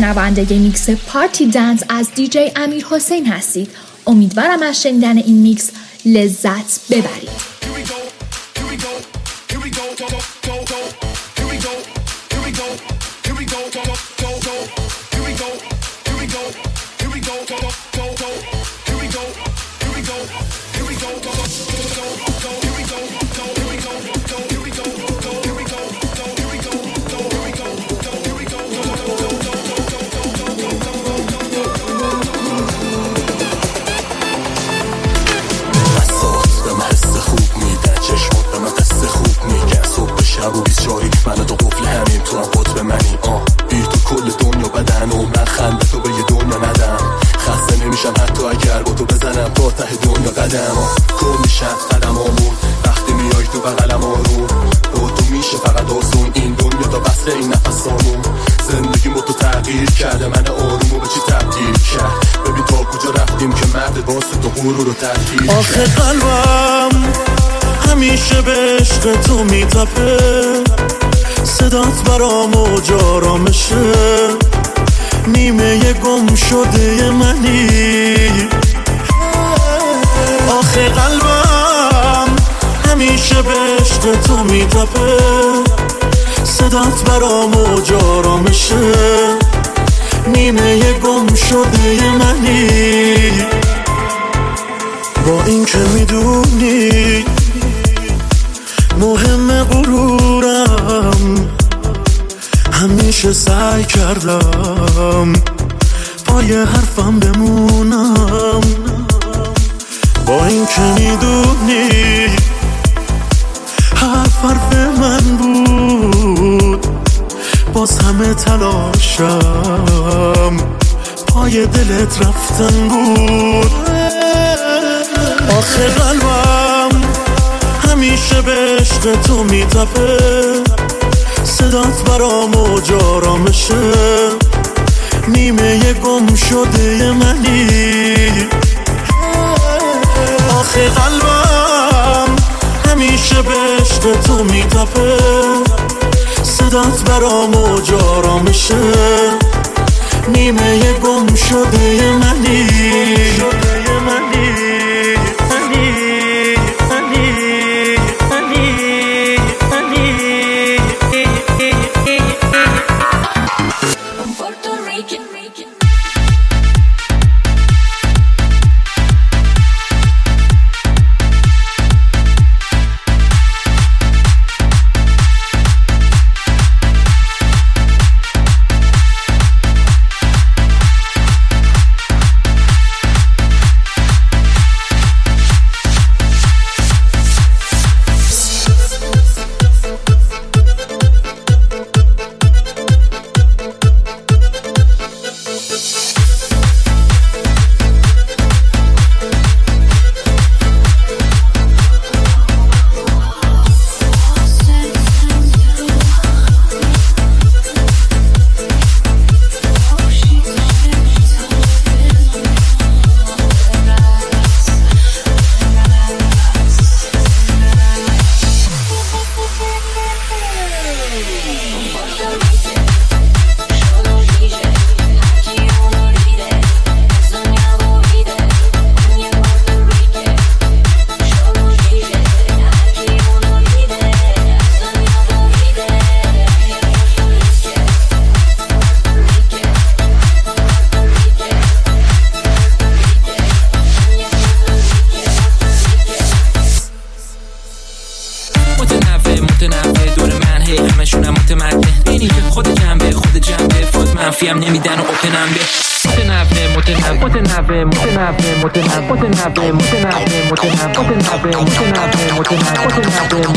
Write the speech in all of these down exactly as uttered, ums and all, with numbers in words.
شنونده میکس پارتی دنس از دیجی امیر حسین هستید. امیدوارم از شنیدن این میکس لذت ببرید. منو تو قفل همین تو هم قطب منی آه بی تو کل دنیا بدن و من خنده تو به یه دنیا ندم خسته نمیشم حتی اگر با تو بزنم تا ته دنیا قدم آه کن میشم قدم آمون وقتی میای تو بغلم آروم با تو میشه فقط آسون این دنیا تا بسته این نفسامون زندگی با تو تغییر کرده من آرومو به چی تبدیل کرد ببین تا کجا رفتیم که مرد واسه تو غرور رو تحقیر آخه قلبم همیشه به عشق تو میتپه صدات برام موج آرامشه نیمه گم شده منی آخه قلبم همیشه به عشق تو میتپه صدات برام موج آرامشه نیمه گم شده منی با این که میدونی مهم غرورم همیشه سعی کردم پای حرفم بمونم با این که میدونی حرف حرف من بود باز همه تلاشم پای دلت رفتن بود آخه قلبم همیشه به عشق تو میتپه صدات برام موج آرامشه نیمه گم شده منی آخه قلبم همیشه به عشق تو میتپه صدات برام موج آرامشه نیمه گم شده منی شده منی منفیم نمیدن و اوپنم به متنوع متنوع متنوع متنوع متنوع متنوع متنوع متنوع متنوع متنوع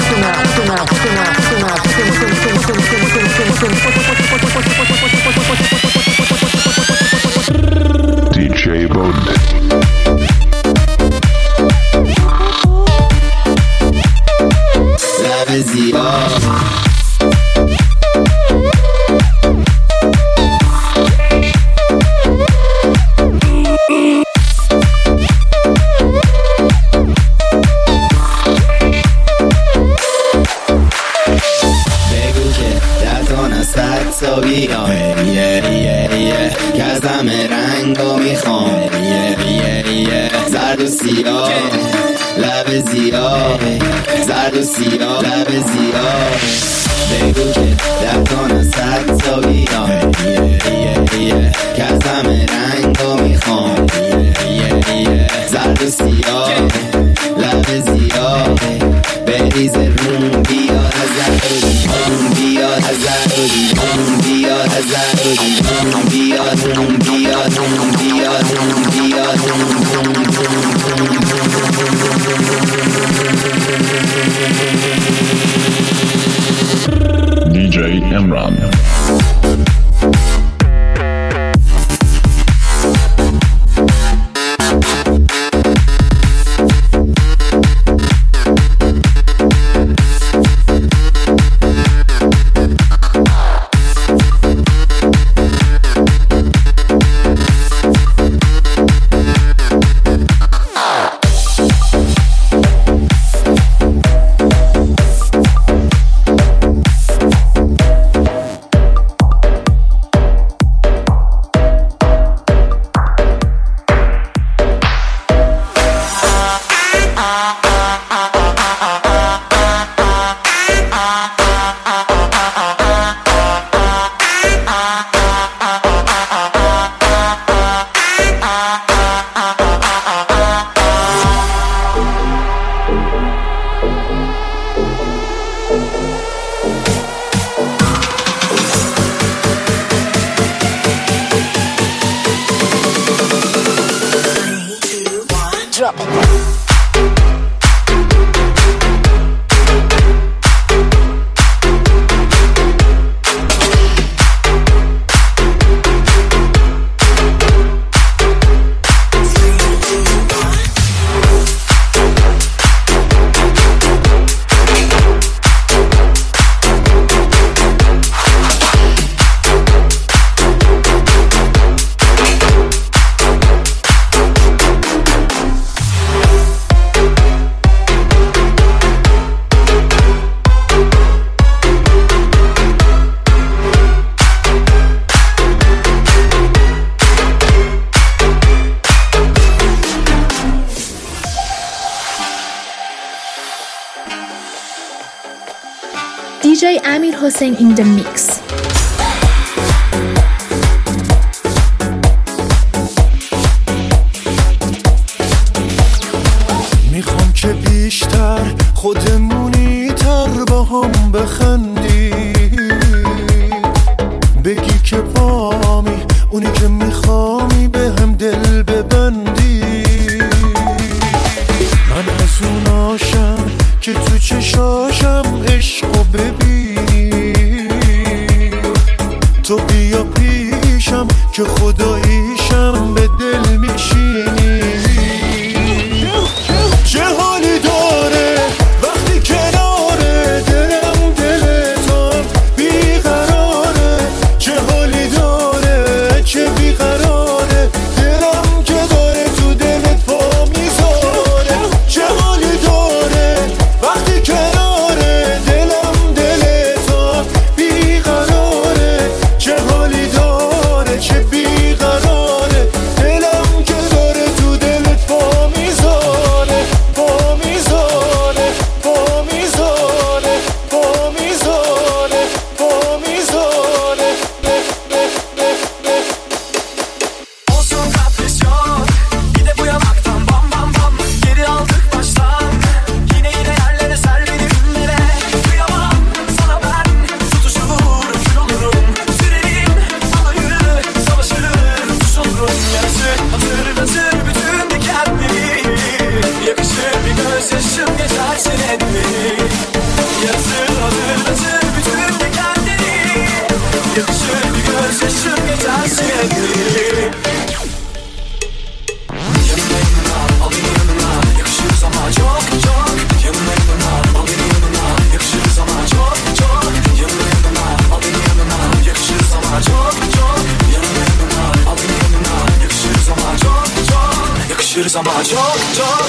متنوع دی جی بود لب زیبا که از همه رنگا میخوام زرد و سیاه لب زیاه زرد و سیاه لب زیاه بگو که در کنم صد تا بیام که از همه رنگا میخوام زرد و سیاه لب زیاه بریز روم بیاد از زرد بیاد از زرد بیاد از زرد بیاد روم بیاد روم بیاد روم بیاد روم دی جی امران. دی جی Amir Hossein in the mix. میخوام که بیشتر خودمونی تر با هم بخندی، بگی که بامی اونی که میخوامی به هم دل ببندی. من از اوناشم که تو چشاشم عشقو ببینی، تو بیا پیشم که خداییشم به دل میشینی. چه حالی داره وقتی کناره دلم دل تو بیقراره، چه حالی داره چه بیقراره دلم که داره تو دلت پا میذاره. چه حالی داره وقتی کناره دلم دل تو بیقراره، چه حالی داره چه بیقراره دلم که داره تو دلت پا میذاره پا میذاره پا میذاره پا میذاره پا میذاره. Olsun kaprisyon gide bu yamaktan bam bam bam, geri aldık baştan yine yine yerlere ser beni günlere. Kıyamam sana ben tutuşur kül olurum, sürerim sana yürü savaşırım kuş olurum. Yarısı hatırlatır bütün dikenleri, yakışır bir gözyaşım geçersin etmeni. Yarısı hatırlatır bütün dikenleri, yakışır bir gözyaşım geçersin etmeni. Yanına yanına al beni yanına, yakışırız ama çok çok. Yanına yanına al beni yanına, yakışırız ama çok çok. Yanına yanına al beni yanına, yakışırız ama çok çok. Yanına yanına al beni yanına, yakışırız ama çok çok. Yakışırız ama çok çok.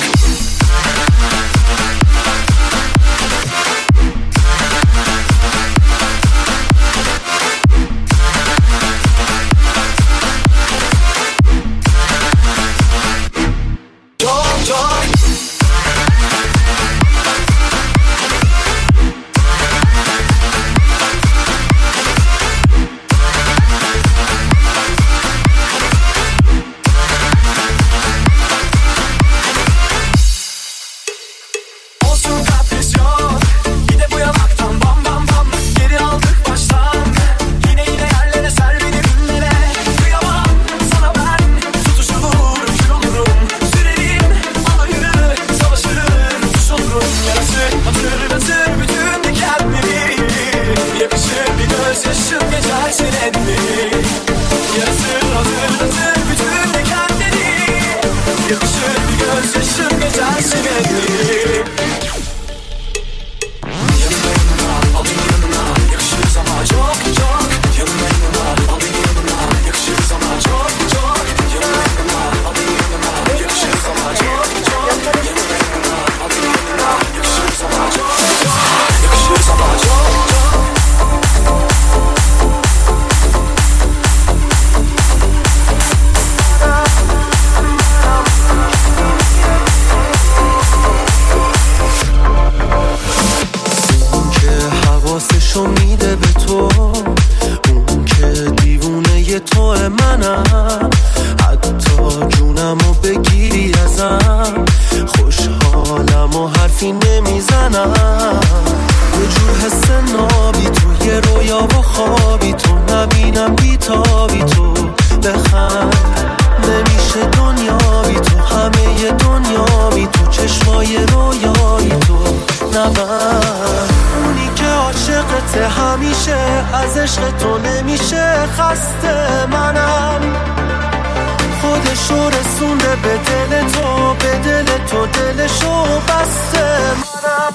نمیزنم، حتی جونمو بگیری ازم خوشحالم و حرفی نمیزنم. یه جور حس نابی تو، یه رویا و خوابی تو، نبینم بیتابی تو، بخند نمیشه دنیا بی تو، همه ی دنیا بی تو، چشمای رویایی تو نبند. اونی که عاشقته همیشه، از عشق تو نمیشه خسته. منم خودشو رسونده به دل تو، به دل تو دلشو بسته. منم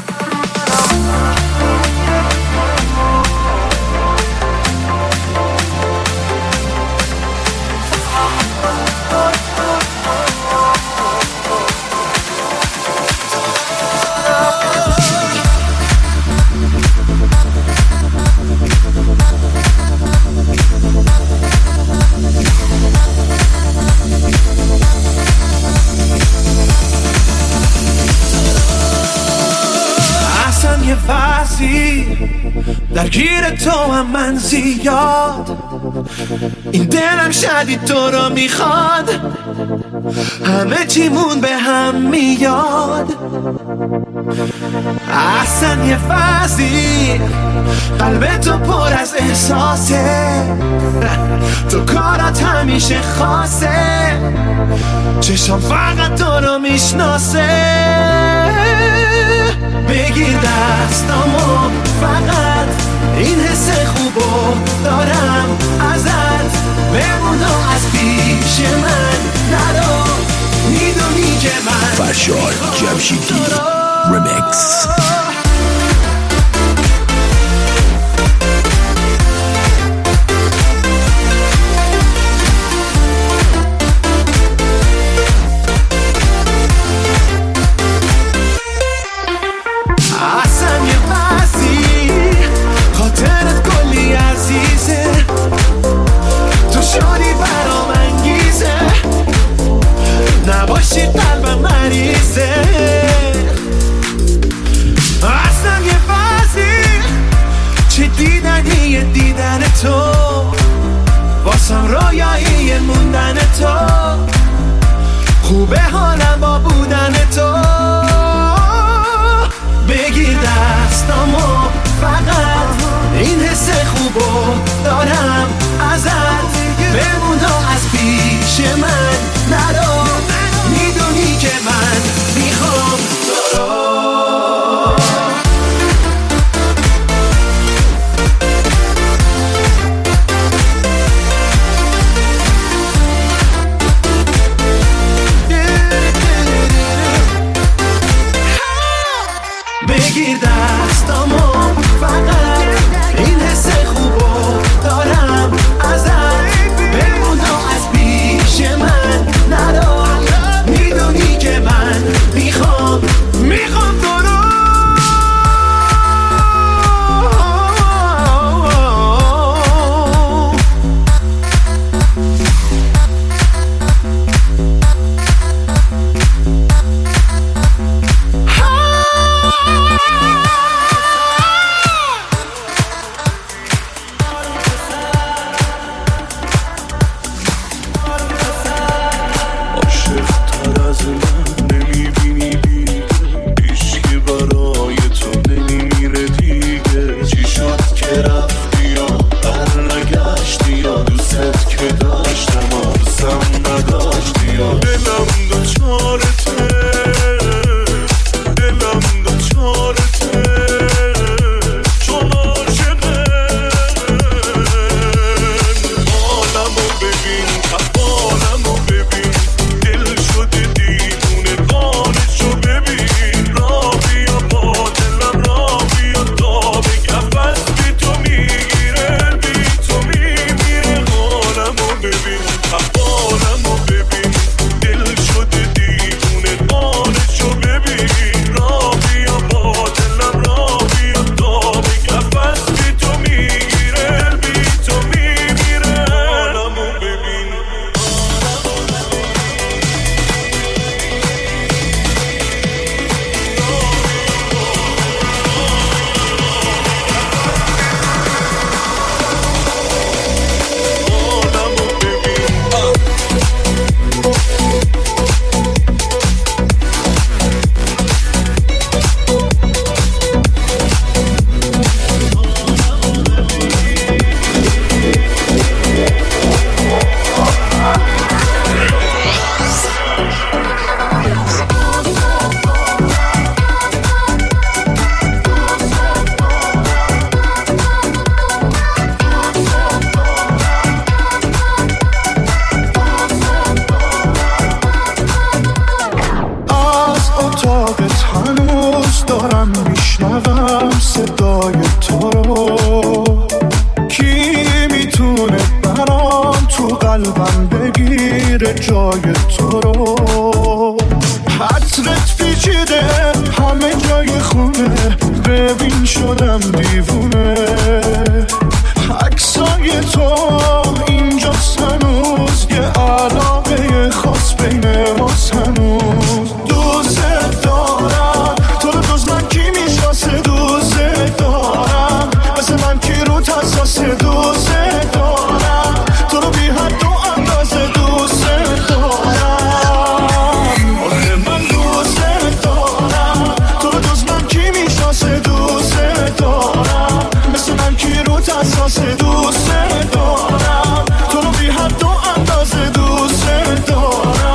یه فصلی درگیر تو هم من زیاد، این دلم شدید تو رو میخواد، همه چیمون به هم میاد. اصلا یه فصلی قلب تو پر از احساسه، تو کارات همیشه خاصه، چشم فقط تو رو میشناسه. بگیر دستامو فقط، این حس خوبو دارم ازت، بمون از پیش من نرو، میدونی که من فرشاد جمشیدی ریمیکس. نباشی قلبم مریضه، اصلا یه بازی چه دیدنی دیدن تو، واسم رویایی موندن تو، خوبه حالم با بودن تو. بگیر دستامو فقط، این حس خوبو دارم ازت، بمون از پیش من نرو، میدونی که من میخوام تو رو. بگیر دستامو فقط، این حس خوبو دارم ازت، بمون از پیش من نرو، میدونی که من میخوام میخوام تو رو. Baby قلبم بگیره جای تو رو. عطرت پیچیده همه جای خونه، ببین شدم دیوونه. عکسای تو اینجاست هنوز، یه علاقه خاص بین ماست هنوز. دوست دارم تو رو، دوست من کی میشناسه؟ دوست دارم مثل من کی رو تساسه؟ دوست دارم تو رو بی حد و اندازه. دوست دارم آخه من دوست دارم تو رو، دوست من کی میشناسه؟ دوست دارم مثل من کی رو تساسه؟ دوست دارم تو رو بی حد و اندازه. دوست دارم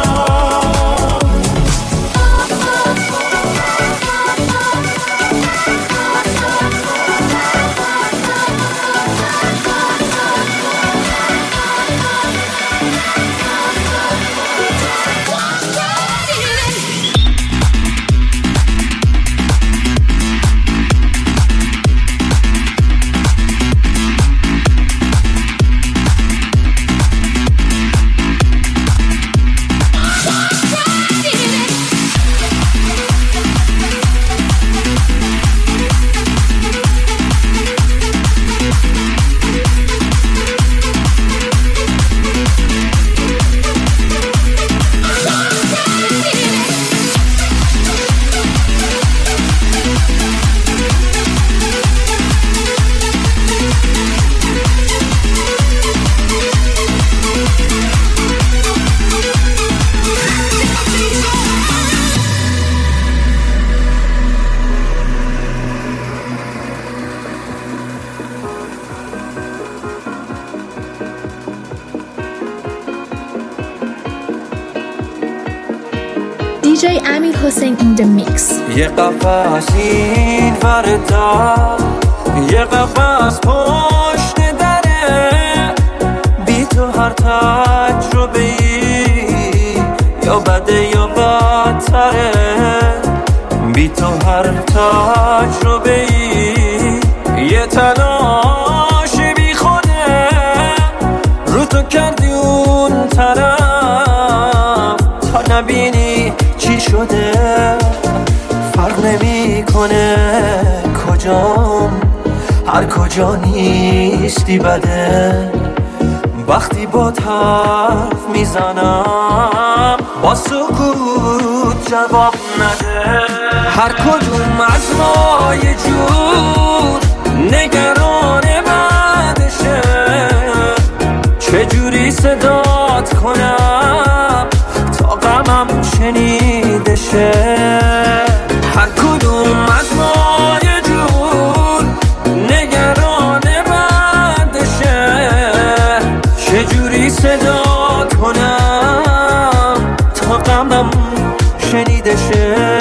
دی جی امیر حسین in the mix. یه قفص این وردا، یه قفص پشت دره، بی تو هر تجربه ای یا بده یا بدتره. بی تو هر تجربه ای یه تلاش بی خوده، رو تو کردی اون طرف تا نبینی چی شده. فرق نمی کنه کجام، هر کجا نیستی بده. وقتی با حرف میزنم با سکوت جواب نده. هر کدوم از ما یه جور نگران بعدشه، چجوری صدات کنم تا غمم شنیده شه. هر کدوم از ما یه جور نگران بعدشه، چجوری صدات کنم تا غمم شنیده شه.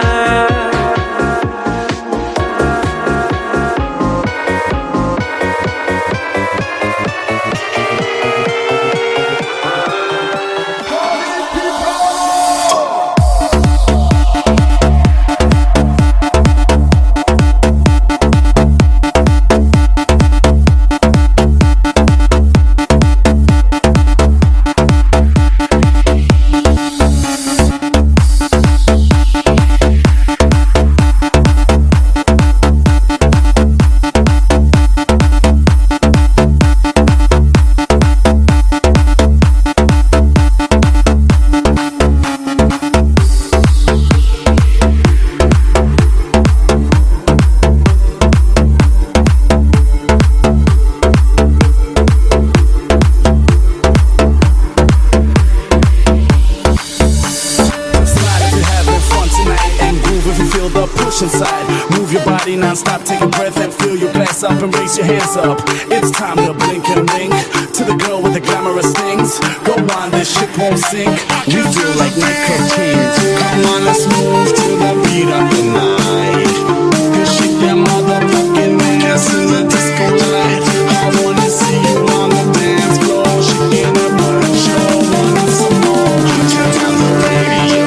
Inside, move your body non-stop, take a breath and fill your glass up and raise your hands up. It's time to blink and link to the girl with the glamorous things. Go on, this ship won't sink. We feel like nightclub kings. Come on, let's move to the beat of the night. Cause shake that motherfucking ass in the disco light. I wanna see you on the dance floor, shaking that butt, show wanna some more. Turn down the radio.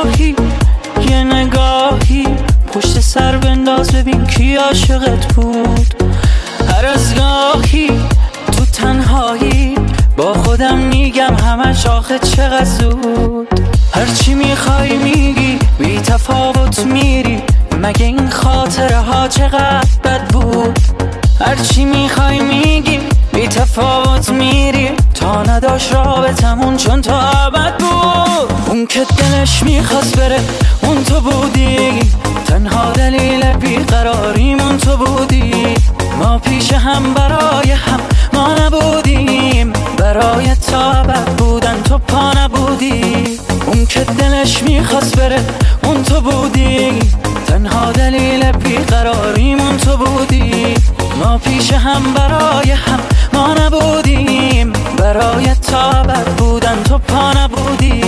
گاهی یه نگاهی پشت سر بنداز ببین کی عاشقت بود. هر از گاهی تو تنهایی با خودم میگم همش آخه چقدر زود. هرچی میخوای میگی بی تفاوت میری، مگه این خاطره ها چقدر بد بود. هرچی میخوای میگی بی تفاوت میری، تا نداشت رابطمون چون تا ابد بود. اون که دلش میخواست بره اون تو بودی، تنها دلیل بیقراریمون تو بودی. ما پیش هم برای هم ما نبودیم، برای تا ابد بودن تو پا نبودی. اون که دلش میخواست بره اون تو بودی، تنها دلیل بیقراریمون تو بودی. ما پیش هم برای هم ما نبودیم، برای تا ابد بودن تو پا نبودی.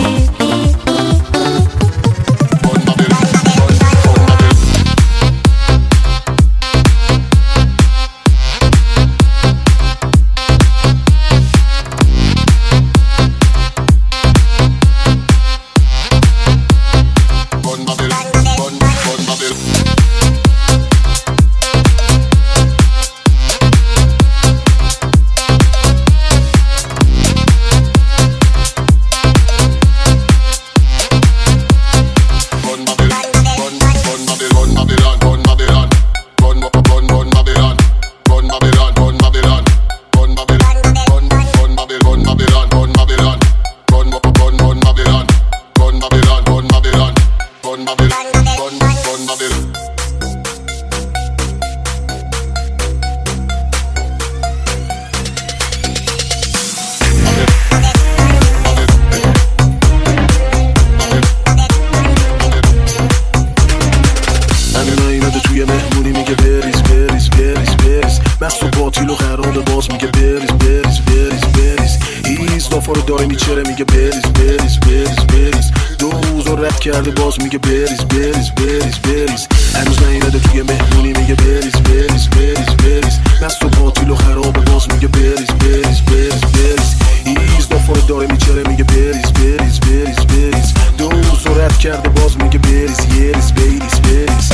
کرده باز میگه بریز بریز بریز بریز. هنوز نیومده توی مهمونی میگه بریز بریز بریز بریز. مست و باطیل و خرابه باز میگه بریز بریز بریز بریز. ایز دافاره داره میچره میگه بریز بریز بریز بریز. دوز و رد کرده باز میگه بریز یریز بریز بریز.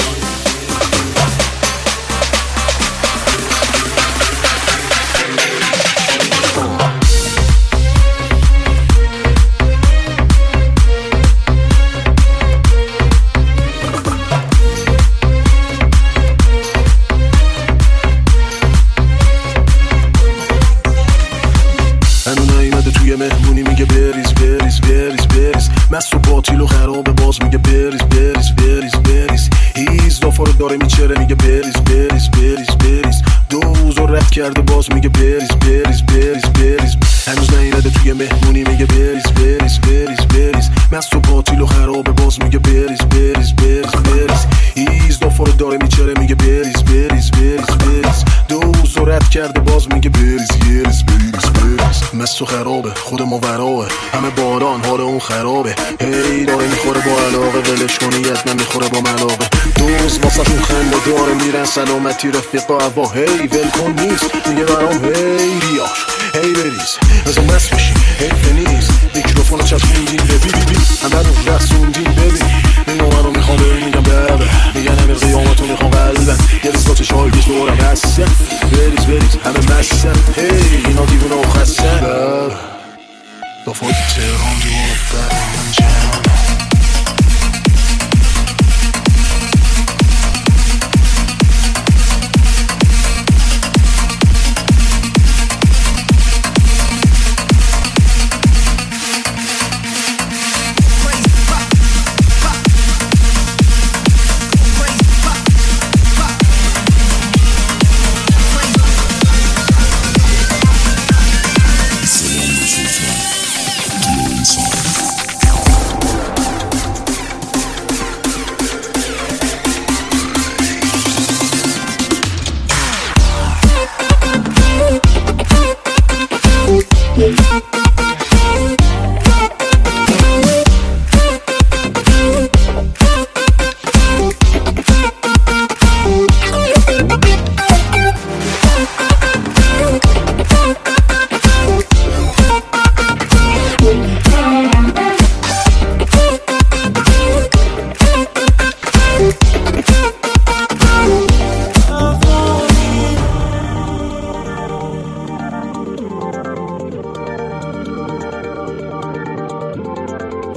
مهمونی میگه بریز بریز بریز بریز. مست و باطیل و خرابه باز میگه بریز بریز بریز بریز. هیز دافاره داره میچره میگه بریز بریز بریز بریز. دوز و رد کرده باز میگه بریز بریز بریز بریز. هنوز نیومده توی مهمونی میگه بریز بریز بریز بریز. مست و باطیل و خرابه باز میگه بریز بریز بریز بریز. هیز دافاره داره میچره میگه بریز بریز بریز بریز. دوز و رد کرده باز میگه بریز یریز بریز بریز. مست و خرابه خود ما وراه، همه باران حال اون خرابه. هی داره میخوره با علاقه، ولش کنی از نمیخوره با ملاقه. دوز واسه اون خنده داره میرن سلامتی رفیقا هوا. هی ول کن نیست میگه برام هی ریاش هی بریز بزن مست بشی حیف نیست. میکروفون چسبوندین ببی بی بی همه رو رسوندین ببین. این من رو میخوام ببین میگم ببه میگن امیر قیامتو میخوام قلبن. یه ریز با چشای بیش دورم هستن بریز بریز همه مستن. هی اینا دیوونه و خستن ببه دفعه تهران جواب برای من جمع.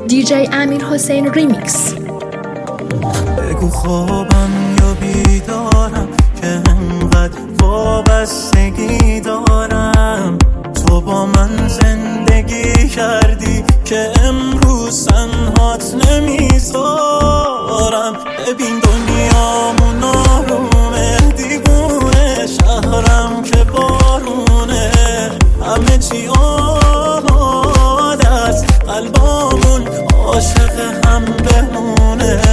دیجی امیر حسین ریمیکس. بگو خوابم یا بیدارم که انقدر وابستگی دارم. تو با من زندگی کردی که امروز تنهات نمیذارم. ببین دنیامون آرومه، دیوونه شهرم که بارونه، همه چی آماده است، قلبامون عاشق هم بمونه.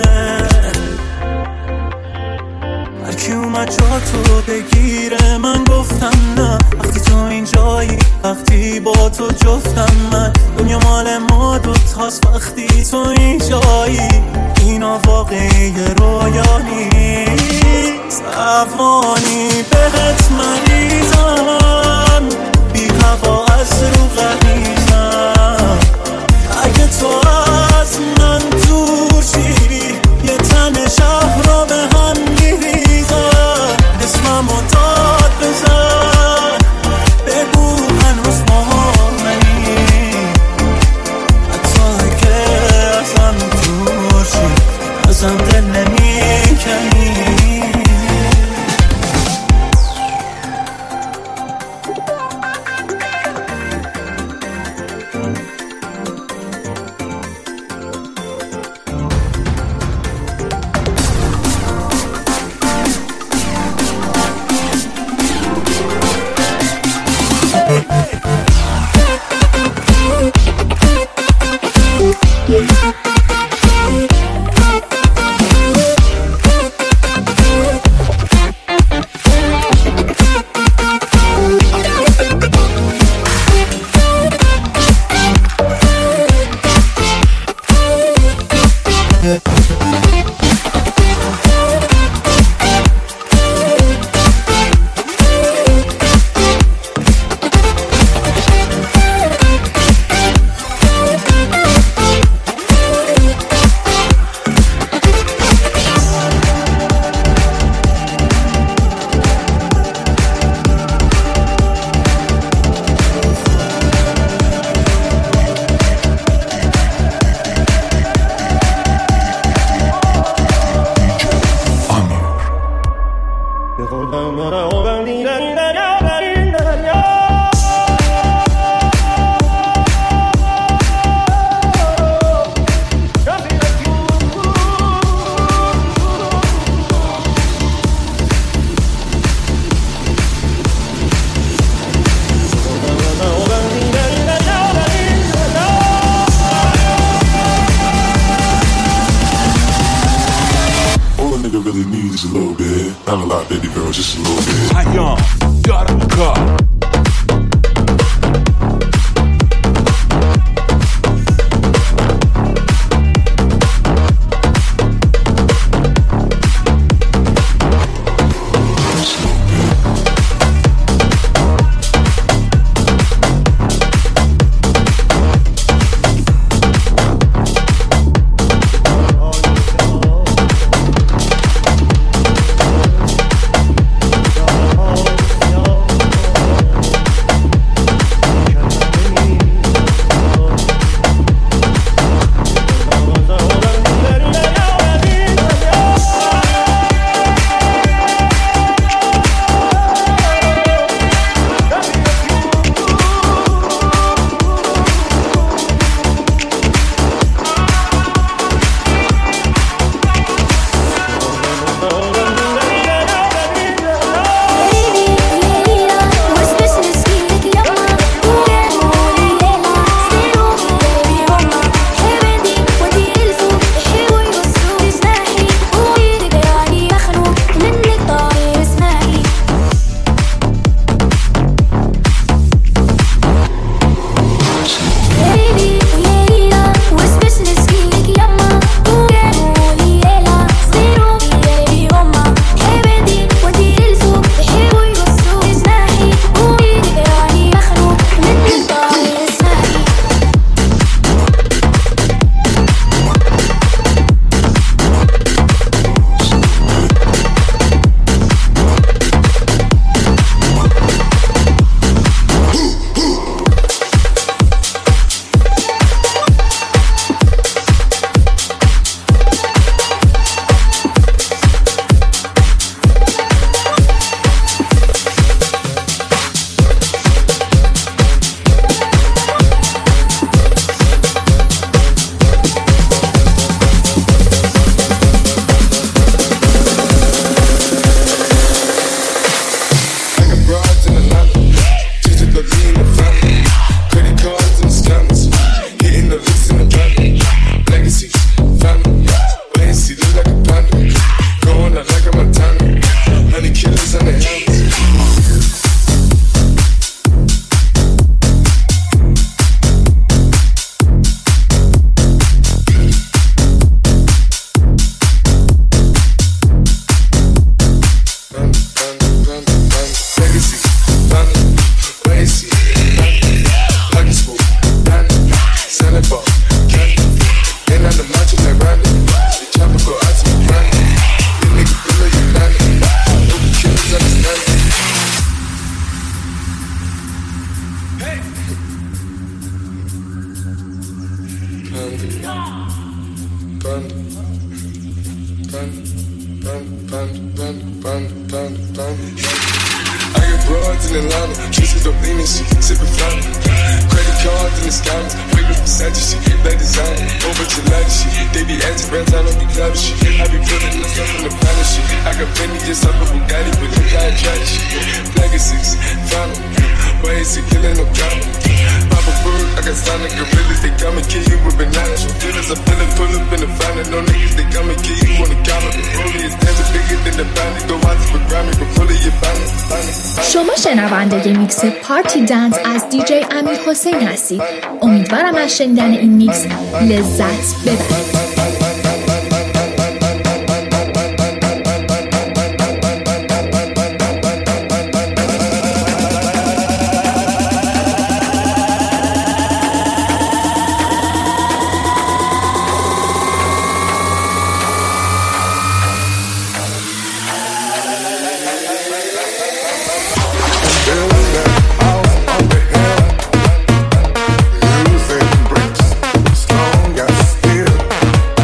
هرکی اومد جا تو بگیره، من گفتم نه. وقتی تو اینجایی، وقتی با تو جفتم، من دنیا مال ما دوتاست. وقتی تو اینجایی، اینا واقعی رویا نیست. افغانی بهت مریضم، بی هوا از رو غریزم. اگه تو از من دور شی، یه تن شهر رو به هم میریزم. اسممو داد بزن، بگو هنوز مهمنی، حتی اگه ازم دور شی، ازم دل نمیکنی. broads in Atlanta, twisted dope lean and shit, sippin' flannel. Credit cards in the scammers, wake up beside you shit, like design, over to light shit. They be acting brands, I don't be clever shit. I be putting myself on the planet shit. I got plenty just off a Bugatti, but look how I try this shit. Legacies, final, why is it killing no drama? Pop a bird, I got sonic gorillas, they come and kill you with bananas. Feelings, I feel it, pull up in the fountain, no niggas, they come and kill you on the counter. Rollie is dancing bigger than the bounty, go out for Grammy, but pull it, you're bounty. شما شنونده میکس پارتی دنس از دیجی امیر حسین هستید. امیدوارم از شنیدن این میکس لذت ببرید. Using bricks, strong as steel.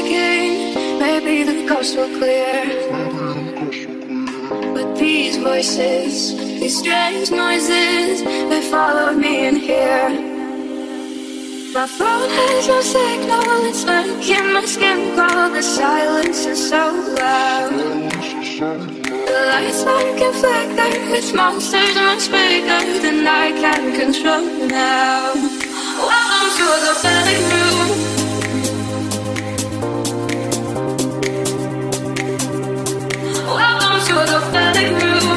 shaking. Maybe the coast will clear. But these voices, these strange noises, they follow me in here. My phone has no signal, it's making my skin crawl. The silence is so loud. The lights like a flicker, it's monsters much bigger than I can control now. Welcome to the belly room. Welcome to the belly room.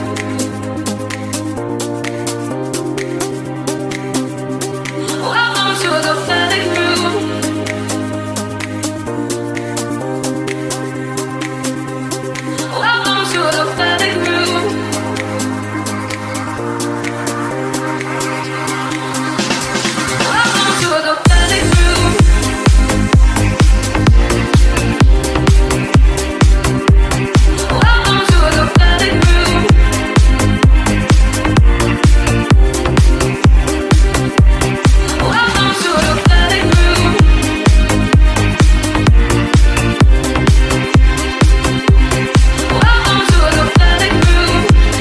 Welcome to the belly room. Welcome to the belly room. Welcome to the belly room. Welcome to the belly room. Welcome to the belly room. Welcome to the belly room.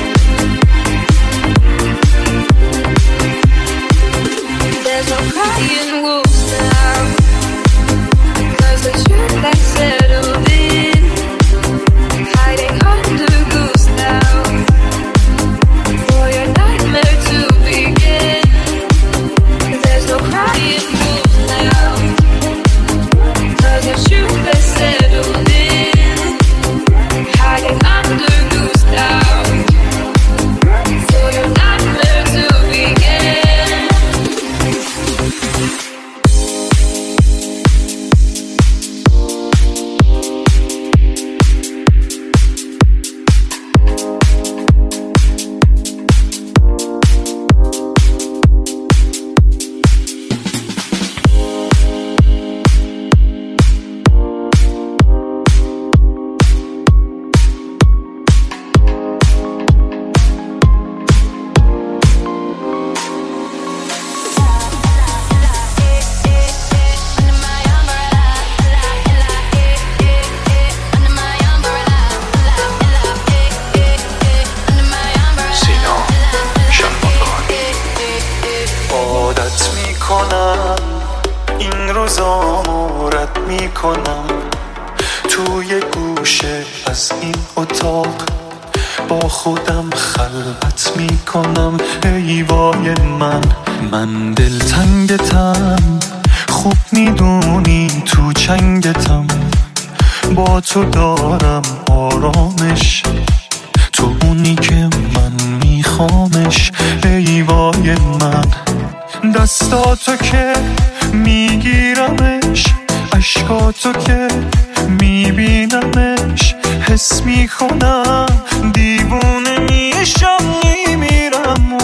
There's no crying wolves now, 'cause the truth has settled in, hiding under goose now, for your nightmare to begin. There's no crying wolves now, 'cause the truth has settled in, hiding under goose now, for your nightmare to begin. عادت میکنم این روزامو رد میکنم، توی گوشه از این اتاق با خودم خلوت میکنم. ای وای من، من دلتنگتم، خوب میدونی تو چنگتم، با تو دارم آرامش، تو اونی که من میخوامش. ای وای من، دستاتو که میگیرمش، عشقاتو که میبینمش، حس میکنم دیوونه میشم میمیرم.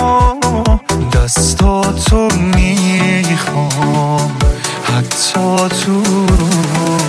دستاتو میخوام حتی تو رویام.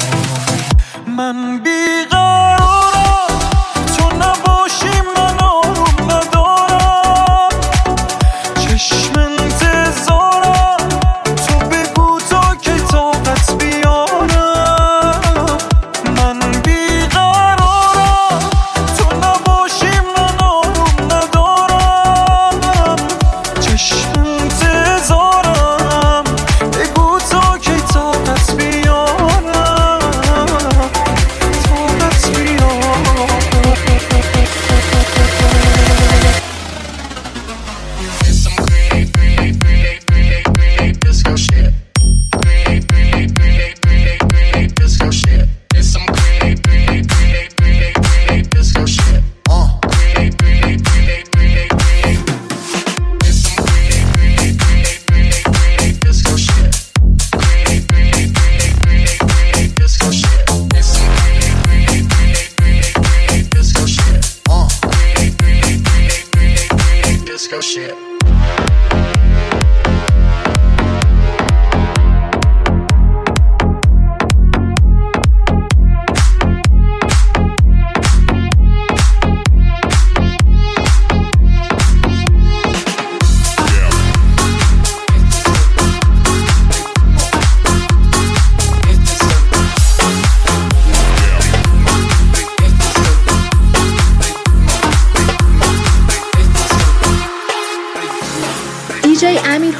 من بیقرارم تو نباشی، من آروم ندارم، چشم انتظارم، تو بگو تا که طاقت بیارم. من بیقرارم تو نباشی، من آروم ندارم، چشم انتظارم، بگو تا که طاقت بیارم، طاقت بیارم. Disco shit.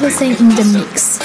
Hossein in the mix.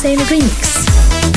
Hussein Remix.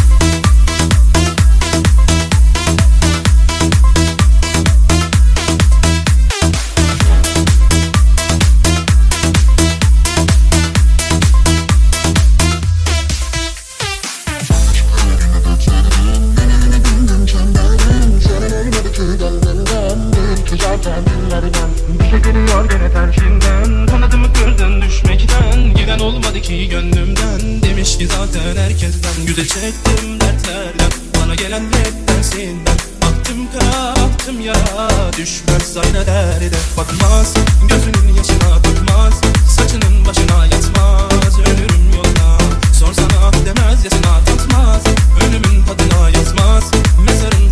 Güzel çektim dertlerden, bana gelen hep dersinden. Baktım kara, baktım yara, düşmez sayda derde. Bakmaz, gözünün yaşına bakmaz, saçının başına yatmaz. Ölürüm yolda, sorsana demez yaşına tatmaz. Ölümün tadına yatmaz, mezarın